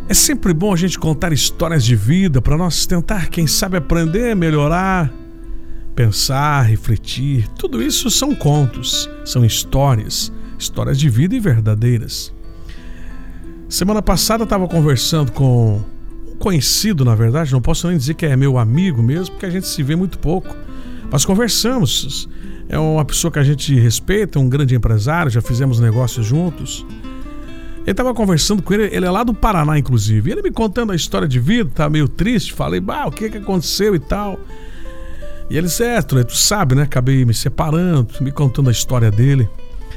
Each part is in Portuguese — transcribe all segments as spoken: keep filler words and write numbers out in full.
É sempre bom a gente contar histórias de vida para nós tentar, quem sabe, aprender, melhorar, pensar, refletir. Tudo isso são contos, são histórias, histórias de vida e verdadeiras. Semana passada eu estava conversando com um conhecido, na verdade, não posso nem dizer que é meu amigo mesmo, porque a gente se vê muito pouco, mas conversamos. É uma pessoa que a gente respeita, um grande empresário, já fizemos negócios juntos. Ele estava conversando com ele, ele é lá do Paraná, inclusive. Ele me contando a história de vida, tá meio triste. Falei, bah, o que que aconteceu e tal. E ele disse, é, tu, tu sabe, né? Acabei me separando, me contando a história dele.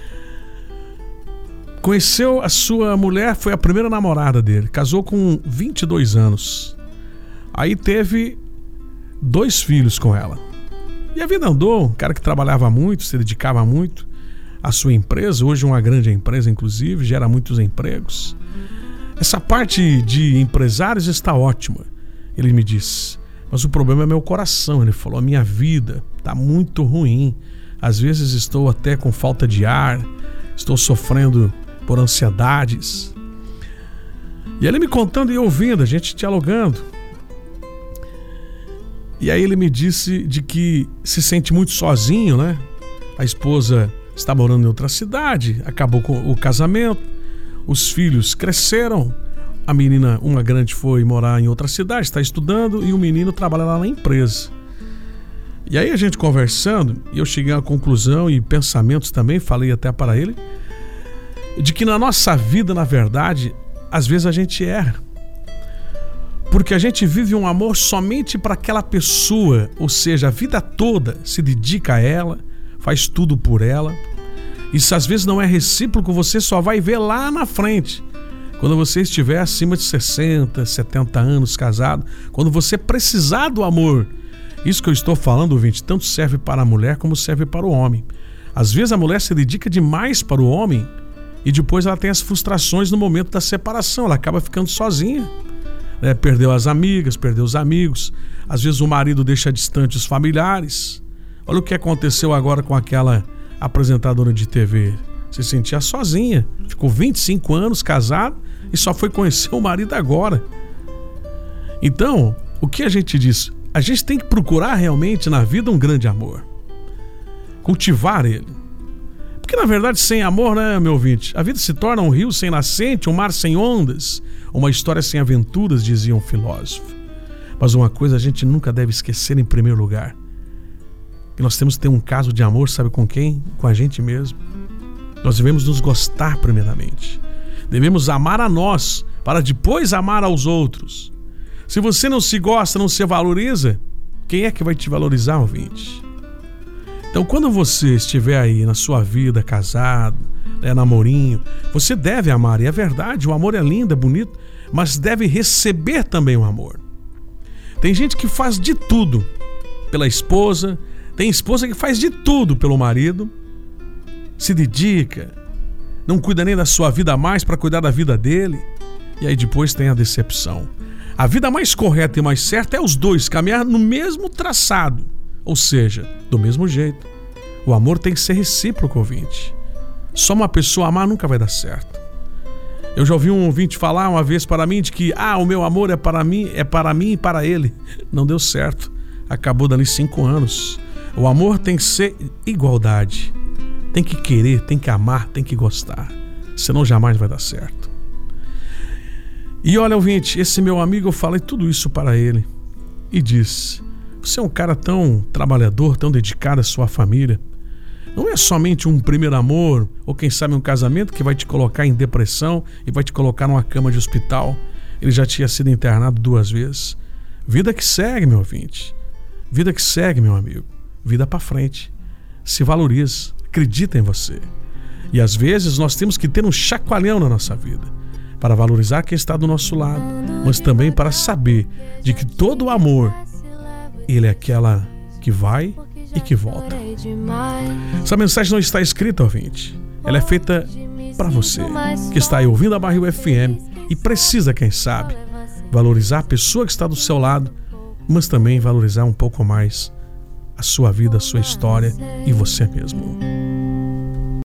Conheceu a sua mulher, foi a primeira namorada dele. Casou com vinte e dois anos. Aí teve dois filhos com ela. E a vida andou, um cara que trabalhava muito, se dedicava muito à sua empresa, hoje uma grande empresa, inclusive, gera muitos empregos. Essa parte de empresários está ótima, ele me disse, mas o problema é meu coração. Ele falou, a minha vida está muito ruim, às vezes estou até com falta de ar, estou sofrendo por ansiedades. E ele me contando e ouvindo, a gente dialogando. E aí ele me disse de que se sente muito sozinho, né? A esposa está morando em outra cidade, acabou com o casamento, os filhos cresceram, a menina, uma grande, foi morar em outra cidade, está estudando, e o menino trabalha lá na empresa. E aí a gente conversando, e eu cheguei à conclusão, e pensamentos também, falei até para ele, de que na nossa vida, na verdade, às vezes a gente erra. Porque a gente vive um amor somente para aquela pessoa, ou seja, a vida toda se dedica a ela, faz tudo por ela. Isso às vezes não é recíproco, você só vai ver lá na frente, quando você estiver acima de sessenta, setenta anos casado, quando você precisar do amor. Isso que eu estou falando, ouvinte, tanto serve para a mulher como serve para o homem. Às vezes a mulher se dedica demais para o homem e depois ela tem as frustrações no momento da separação, ela acaba ficando sozinha. É, perdeu as amigas, perdeu os amigos, às vezes o marido deixa distante os familiares. Olha o que aconteceu agora com aquela apresentadora de T V, se sentia sozinha, ficou vinte e cinco anos casado e só foi conhecer o marido agora. Então, o que a gente diz? A gente tem que procurar realmente na vida um grande amor, cultivar ele, porque na verdade sem amor, né, meu ouvinte, a vida se torna um rio sem nascente, um mar sem ondas, uma história sem aventuras, dizia um filósofo. Mas uma coisa a gente nunca deve esquecer em primeiro lugar, que nós temos que ter um caso de amor, sabe com quem? Com a gente mesmo. Nós devemos nos gostar primeiramente, devemos amar a nós para depois amar aos outros. Se você não se gosta, não se valoriza, quem é que vai te valorizar, ouvinte? Então, quando você estiver aí na sua vida, casado, né, namorinho, você deve amar, e é verdade, o amor é lindo, é bonito, mas deve receber também o amor. Tem gente que faz de tudo pela esposa, tem esposa que faz de tudo pelo marido, se dedica, não cuida nem da sua vida mais para cuidar da vida dele, e aí depois tem a decepção. A vida mais correta e mais certa é os dois caminhar no mesmo traçado, ou seja, do mesmo jeito. O amor tem que ser recíproco, ouvinte. Só uma pessoa amar nunca vai dar certo. Eu já ouvi um ouvinte falar uma vez para mim de que ah, o meu amor é para mim, é para mim e para ele. Não deu certo. Acabou dali cinco anos. O amor tem que ser igualdade. Tem que querer, tem que amar, tem que gostar. Senão jamais vai dar certo. E olha, ouvinte, esse meu amigo, eu falei tudo isso para ele e disse: você é um cara tão trabalhador, tão dedicado à sua família. Não é somente um primeiro amor, ou quem sabe um casamento que vai te colocar em depressão e vai te colocar numa cama de hospital. Ele já tinha sido internado duas vezes. Vida que segue, meu ouvinte. Vida que segue, meu amigo. Vida pra frente. Se valorize, acredita em você. E às vezes nós temos que ter um chacoalhão na nossa vida, para valorizar quem está do nosso lado, mas também para saber de que todo o amor, ele é aquela que vai e que volta. Essa mensagem não está escrita, ouvinte. Ela é feita para você que está aí ouvindo a Barril F M e precisa, quem sabe, valorizar a pessoa que está do seu lado, mas também valorizar um pouco mais a sua vida, a sua história e você mesmo.